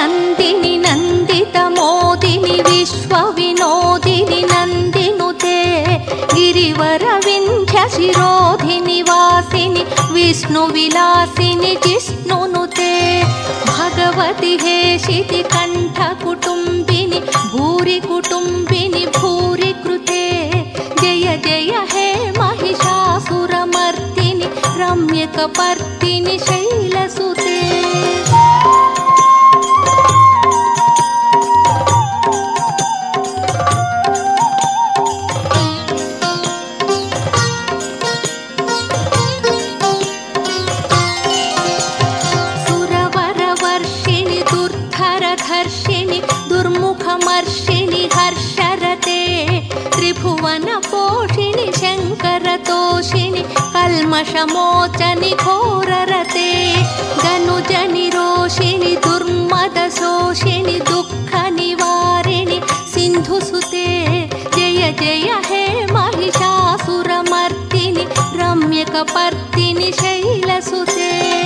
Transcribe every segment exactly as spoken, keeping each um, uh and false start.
नन्दिनि नन्दितमोदिनि विश्वविनोदिनि नन्दिनुते गिरिवरविन्ध्यशिरोधिनि वासिनि विष्णुविलासिनि जिष्णुनुते भगवति हेशिति कण्ठकुटुम्बिनि भूरि कुटुम्बिनि भूरि कृते जय जय हे महिषासुरमर्दिनि रम्यकपर्दिनि शैलसुते दुर्मुखमर्षिणि हर्षरते त्रिभुवनपोषिणि शङ्करतोषिणि कल्मषमोचनि घोररते धनुजनिरोषिणि दुर्मदशोषिणि दुःखनिवारिणि सिन्धुसुते जय जय हे महिषासुरमर्दिनि रम्यकपर्दिनि शैलसुते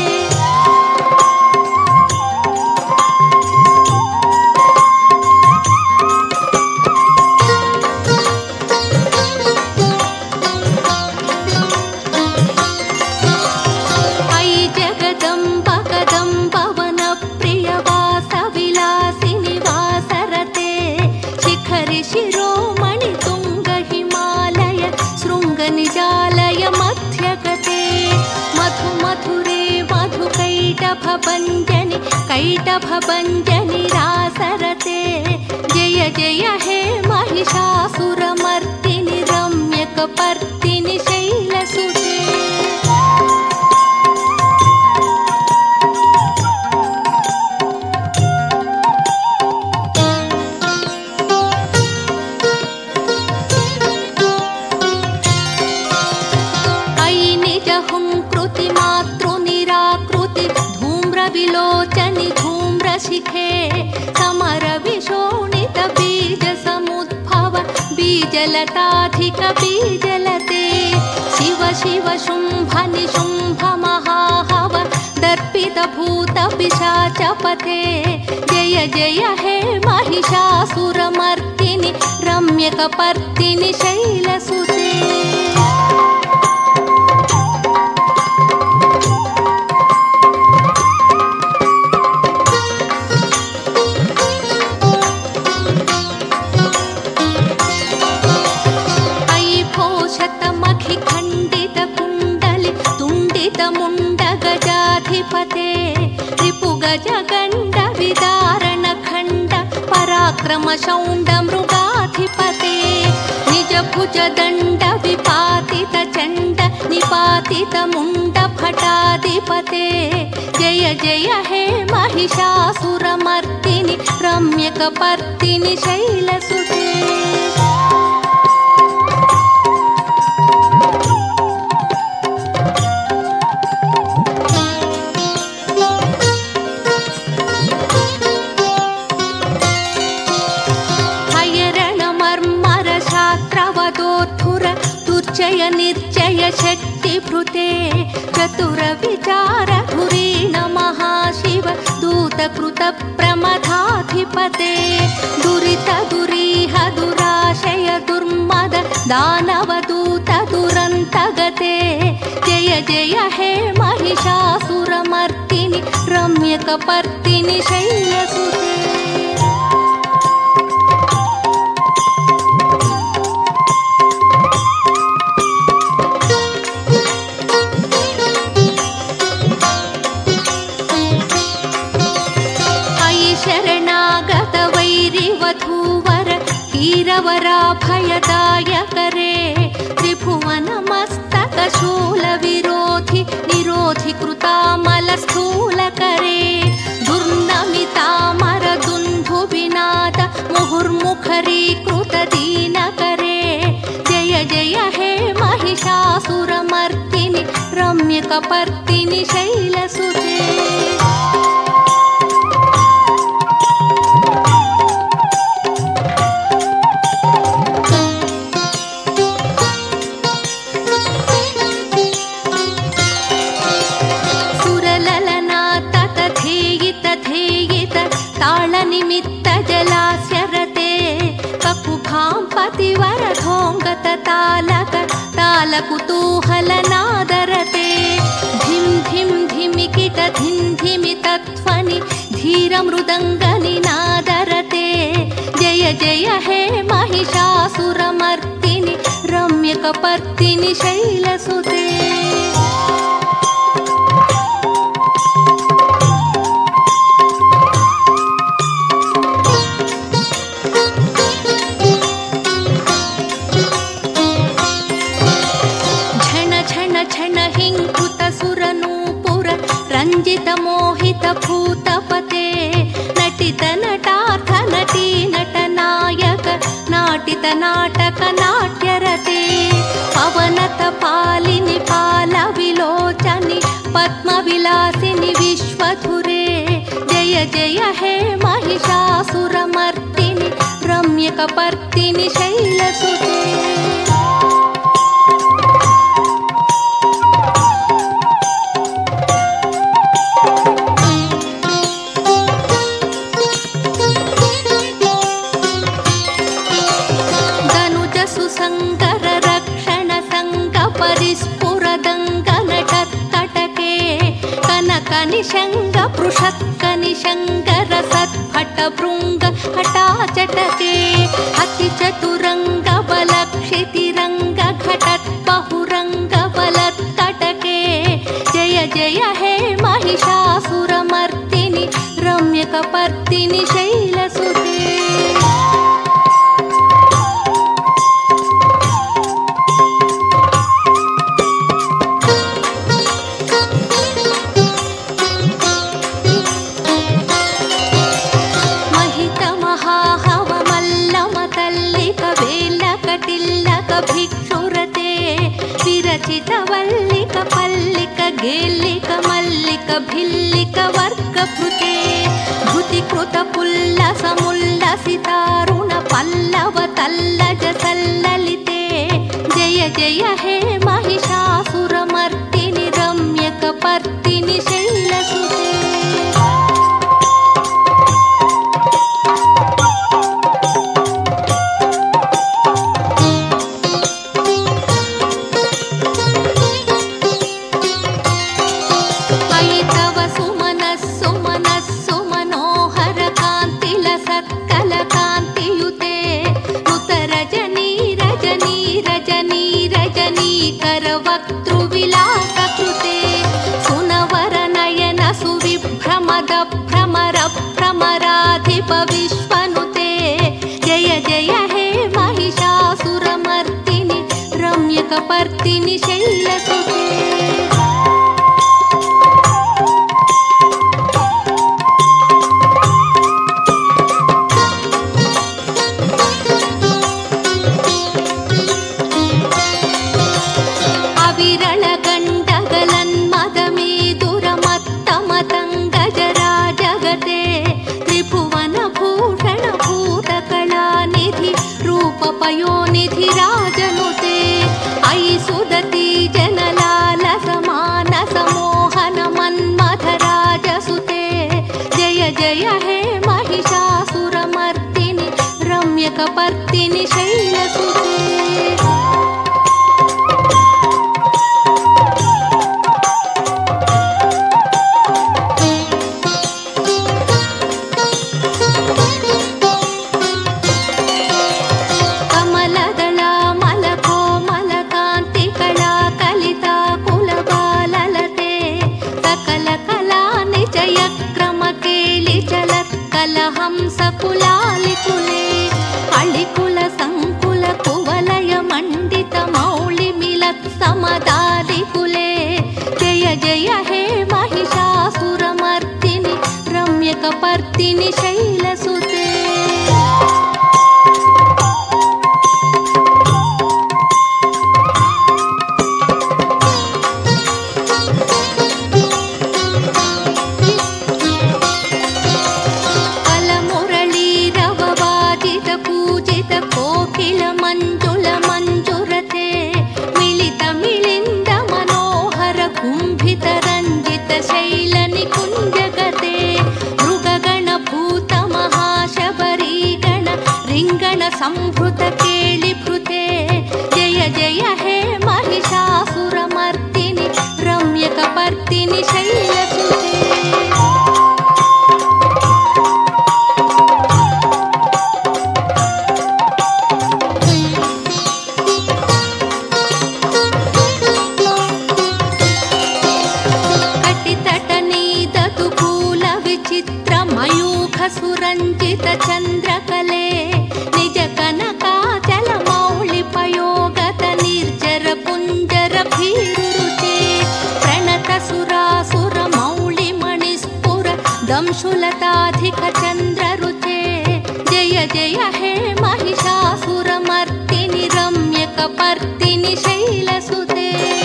शिरोमणि तुंग हिमालय शृंग निजालय मध्यगते मधु मधुरे मधु कैटभभञ्जनि कैटभभञ्जनि रासरते जय जय हे महिषासुरमर्दिनि रम्यकपर्दिनि शैलसुते विलोचनि धूम्रशिखे समरविशोणित बीजसमुद्भव बीजलताधिक बीजलते शिव शिव शुम्भ निशुम्भ महाहव दर्पितभूत पिशाचपते जय जय हे महिषासुरमर्दिनि रम्यकपर्दिनि शैलसुते मुण्डगजाधिपते रिपुगजगण्ड विदारणखण्ड पराक्रमशौण्ड मृगाधिपते निजभुजदण्ड विपातितचण्ड निपातितमुण्ड भटाधिपते जय जय हे महिषासुरमर्दिनि रम्यकपर्दिनि शैलसुते दुर्जय निर्जय शक्तिभृते चतुर विचार धुरीण महाशिव दूतकृत प्रमथाधिपते दुरित दुरीह दुराशय दुर्मद दानवदूत दुरन्तगते जय जय हे महिषासुरमर्दिनि रम्यकपर्दिनि शैलसुते वधूवर कीरवराभयदायकरे त्रिभुवनमस्तकशूलविरोधि निरोधि कृतामलस्थूलकरे दुर्नमितामरदुन्धुविनाद मुहुर्मुखरीकृतदीनकरे जय जय हे महिषासुरमर्दिनि रम्यकपर्दिनि शैलसुते निमित्त जलास्यरते ककुभां पतिवरधोङ्गत तालक तालकुतूहलनादरते धिं धिं धिमिकिट धिं धिमितध्वनि धीरमृदङ्गनिनादरते जय जय हे महिषासुरमर्दिनि रम्यकपर्दिनि शैलसुते रञ्जित मोहित भूतपते नटित नटार्थ नटी नटनायक नाटित नाटक नाट्यरते पवनत पालिनि पाल विलोचनि पद्मविलासिनि विश्वधुरे जय जय हे महिषासुरमर्दिनि रम्यकपर्दिनि शैलसुते निशंग पृषत्क निशंग रसत्फट भृंग हटाचटके अति चतुरंग बलक्षितिरंग घटत बहुरंग बलत्कटके जय जय हे महिषासुरमर्दिनि रम्यकपर्दिनि शैलसुते विरचित वल्लिक पल्लिक गेल्लिक मल्लिक भिल्लिक वर्गभृते भृतिकृत पुल्लस मुल्लसितारुण पल्लव तल्लज सल्ललिते जय जय हे महिषासुरमर्दिनि रम्यकपर्दिनि शैलसुते करवक्तृविलासकृते सुनवरनयन सुविभ्रमद भ्रमर भ्रमराधिप विश्वनुते जय जय हे महिषासुरमर्दिनि रम्यकपर्दिनि शैलसुते पयोनिधि राजनुते अयि सुदती जनलाल समान समोहन मन्मथराजसुते जय जय हे महिषासुरमर्दिनि रम्यकपर्दिनि शैलसुते हंस कुलालिकुले अलिकुल संकुल कुवलय मंडित मौलि मिलत् समदादिकुले जय जय हे महिषासुरमर्दिनि रम्यकपर्दिनि शैलसुते कुंभित रंजित शैल निकुंजगते मृगगण भूत संभृत केळिभृते जय जय हे महिषासुरमर्दिनि रम्यकपर्दिनि शैलसुते सुरंजित चंद्रकले निज कनकाचल मौळि पयोगत निर्जर पुंजर भीरुरुचे प्रणत सुरासुर मौळि मणिस्फुर दंशुलताधिक चंद्ररुचे जय जय हे महिषासुरमर्दिनि रम्यकपर्दिनि शैलसुते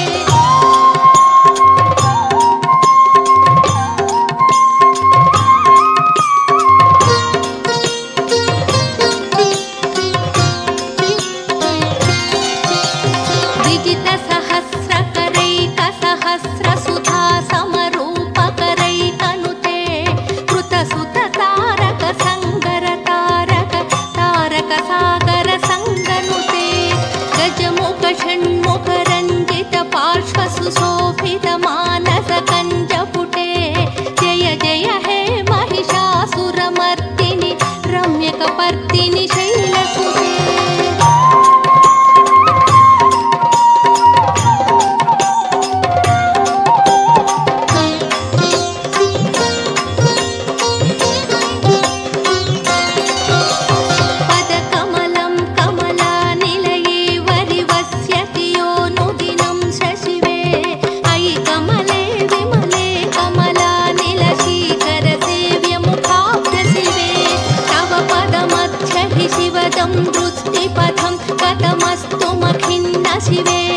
षण्मुखरञ्जित पार्श्वसुशोभित मानस कञ्जपुटे जय जय हे महिषासुरमर्दिनि रम्यकपर्दिनि शैलसुते दृष्टिपथं कथमस्तु मखिन्न शिवे